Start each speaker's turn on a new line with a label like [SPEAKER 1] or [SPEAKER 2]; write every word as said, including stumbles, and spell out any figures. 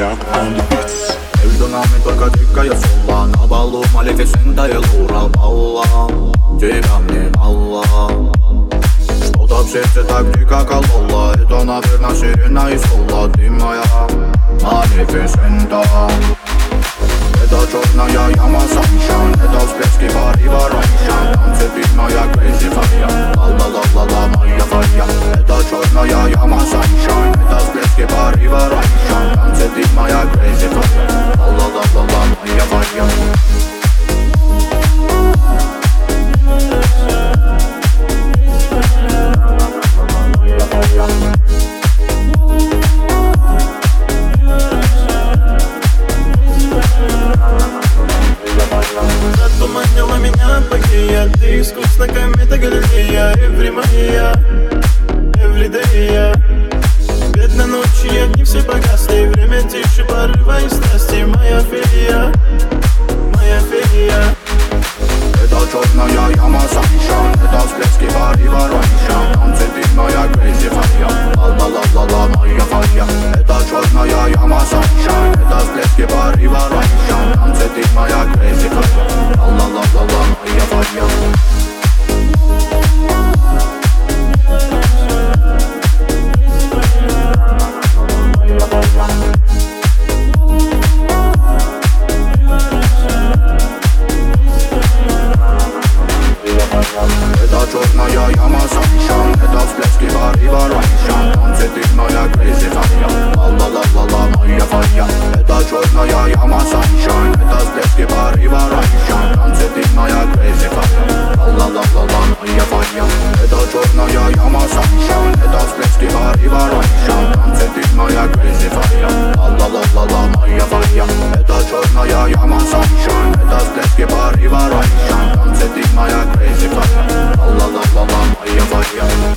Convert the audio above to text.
[SPEAKER 1] Maniac on the beats.
[SPEAKER 2] Между нами только дикая сула. На балу малефисента и лура балла. Тебя мне мало. Что-то в сердце так дико кололо. Это, наверное, сирена из хула. Ты моя малефисента. Это черная яма sunshine. Это всплески порыва раньше. Танцы ты моя crazy fire. Ла-ла-ла-ла-ла, моя фая. Это черная яма sunshine. Это всплески порыва раньше. Танцы ты моя crazy fire. Ла-ла-ла-ла-ла, моя фая.
[SPEAKER 3] Затуманила меня богиня. Ты искусна комета Галилея. Every моя, everyday я. Бедной ночи огни все погасли. Время тише порыва и страсти. Моя фея, моя фея.
[SPEAKER 2] Это черная яма sunshine. Это всплески порыва раньше. Танцы ты моя crazy fire. Ла-ла-ла-ла-ла, моя фая. Это черная яма sunshine. Это всплески порыва раньше. Танцы ты моя crazy fire. Ла-ла-ла-ла-ла, моя фая. Это черная яма sunshine. Это всплески порыва раньше. Танцы ты моя crazy fire. Ла-ла-ла-ла-ла, моя фая. Это черная яма sunshine. Это всплески порыва раньше. Танцы ты моя crazy fire. Ла-ла-ла-ла-ла, моя фая. Это черная яма sunshine. Это всплески порыва раньше. Танцы ты моя crazy fire. Ла-ла-ла-ла-ла, моя фая. Это черная яма sunshine. Это всплески порыва раньше. Танцы ты моя crazy fire. Ла-ла-ла-ла-ла, моя фая.